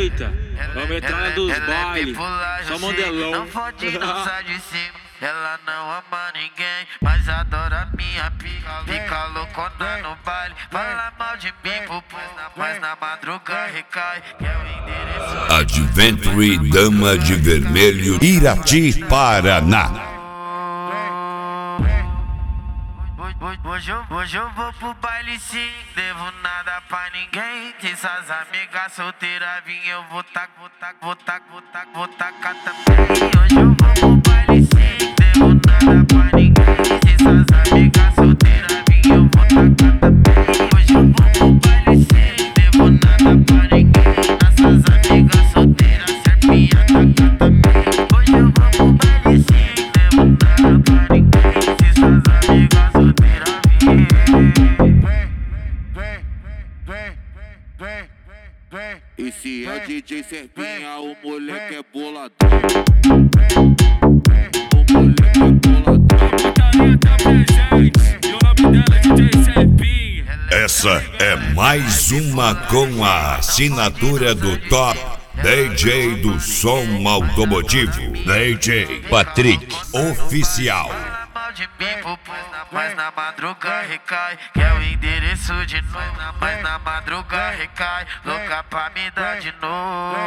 Eita, vamos entrar dos bailes, só modelão. Não pode dançar de cima. Ela não ama ninguém, mas adora minha pica. Fica loucona no baile, fala mal de mim pro povo, mas na madruga recai. Quer o endereço? Adventure Dama de Vermelho, Irati, Paraná. Hoje eu vou pro baile sim, devo nada pra ninguém. Se essas amigas solteiras vir, eu vou tacar também. Hoje eu vou pro baile sim, devo nada pra ninguém. Se essas amigas solteiras vir, eu vou tacar também. Hoje eu vou pro baile sim, devo nada pra ninguém. Essas amigas solteiras, serpinha tacar também. Hoje eu vou pro baile sim, devo nada pra ninguém. Se essas amigas solteiras esse é o DJ Serpinha, o moleque é boladão. O moleque é boladão. Tá presente, e o nome dela é DJ Serpinha. Essa é mais uma com a assinatura do top DJ do som automotivo, DJ Patrick Oficial. De mim pro povo, mas na madruga recai. Quer o endereço de novo, mas na madruga recai. Louca pra me dar de novo.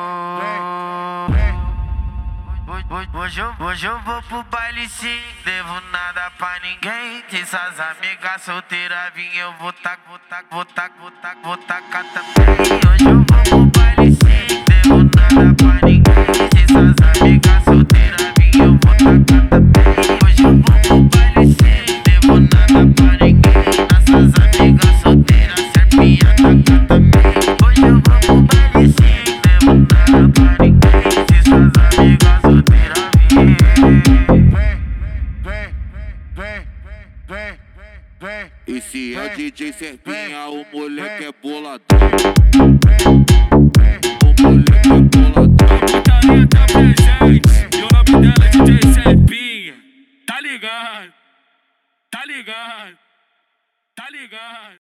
Hoje eu vou pro baile sim, devo nada pra ninguém. Se essas amigas solteiras vir, eu vou tacar também. Hoje eu vou pro baile sim, devo nada pra ninguém. Se essas amigas solteiras vir, eu vou tacar também. Hoje eu vou pro baile sim, devo nada pra ninguém. Essas amigas solteiras, serpinha tacar também. Hoje eu vou pro baile sim, devo nada pra ninguém. Se essas amigas solteiras esse é o DJ Serpinha, o moleque é boladão. O moleque é boladão. Tá presente, e o nome dela é DJ Serpinha. Tá ligado, tá ligado, tá ligado.